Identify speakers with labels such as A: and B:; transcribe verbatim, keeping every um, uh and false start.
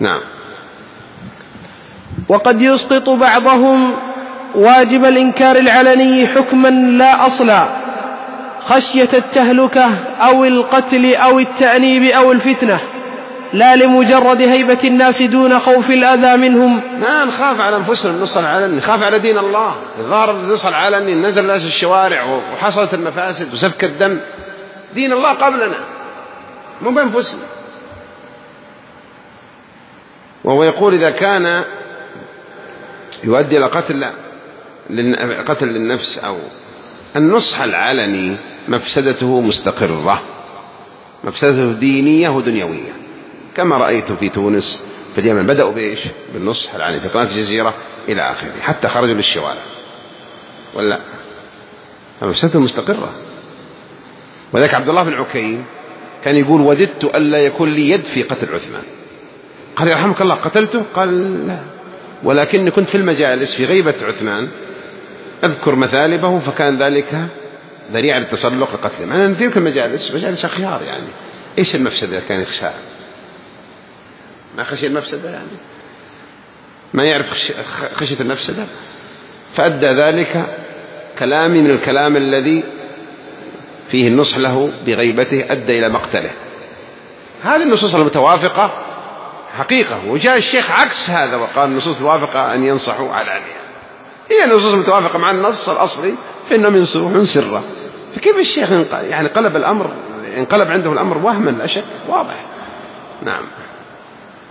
A: نعم.
B: وقد يسقط بعضهم واجب الإنكار العلني حكما لا أصلا خشية التهلكة أو القتل أو التأنيب أو الفتنة، لا لمجرد هيبة الناس دون خوف الأذى منهم.
A: ما نخاف على أنفسنا النص العلني، نخاف على دين الله. ظهر النص العلني، نزل الناس الشوارع وحصلت المفاسد وسفك الدم، دين الله قبلنا مو بأنفسنا. وهو يقول إذا كان يؤدي إلى قتل قتل للنفس أو النصح العلني مفسدته مستقرة، مفسدته دينية ودنيوية، كما رأيت في تونس في اليمن بدأوا بإيش؟ بالنصح العلني في قناة الجزيرة إلى آخره، حتى خرجوا للشوارع ولا مفسدته مستقرة. وذلك عبد الله بن عكيم كان يقول وددت ألا يكون لي يد في قتل عثمان. قال يرحمك الله قتلته؟ قال لا، ولكني كنت في المجالس في غيبة عثمان أذكر مثالبه، فكان ذلك ذريعة للتسلق لقتله. معنى أن تلك المجالس مجالس أخيار، يعني إيش المفسدة كان يخشاها؟ ما خشي المفسدة، يعني ما يعرف خشية المفسدة، فأدى ذلك كلامي من الكلام الذي فيه النصح له بغيبته أدى إلى مقتله. هذه النصوص المتوافقة حقيقة، وجاء الشيخ عكس هذا وقال النصوص المتوافقة أن ينصحوا علانية. هي النصوص المتوافقة مع النص الأصلي فإنه منصوح سرا، فكيف الشيخ يعني قلب الأمر، انقلب عنده الأمر وهما لا شك واضح. نعم.